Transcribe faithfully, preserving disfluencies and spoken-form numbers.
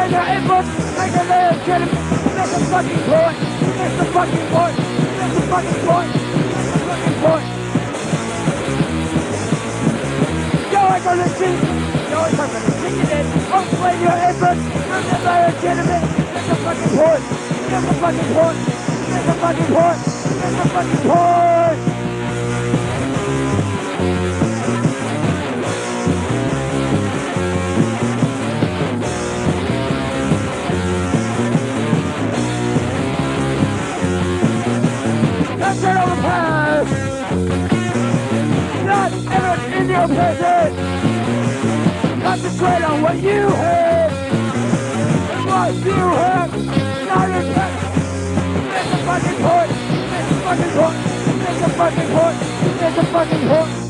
Concentrate your input, make a legitimate, make a fucking point, make the fucking point, make the fucking point, make the fucking point. Yo, I gonna sing, yo, I'm gonna sing it in, concentrate your input, make a legitimate, make a fucking point, make a fucking point, make a fucking point, make a fucking point. Concentrate on the past, not everyone in your present. Concentrate on what you have, and what you have, not your past. Make a fucking point, make a fucking point, make a fucking point, make a fucking point.